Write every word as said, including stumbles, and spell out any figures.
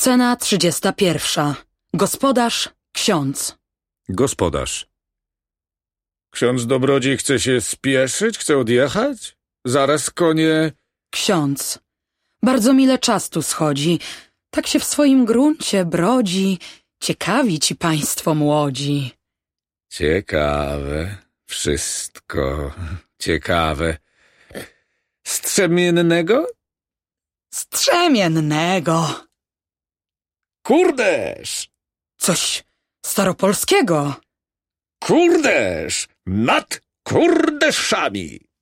Scena trzydziesta pierwsza. Gospodarz, ksiądz. Gospodarz. Ksiądz dobrodziej chce się spieszyć? Chce odjechać? Zaraz konie... Ksiądz. Bardzo mile czas tu schodzi. Tak się w swoim gruncie brodzi. Ciekawi ci państwo młodzi. Ciekawe. Wszystko ciekawe. Strzemiennego? Strzemiennego. Kurderz! Coś staropolskiego. Kurderz! Nad kurdeszami!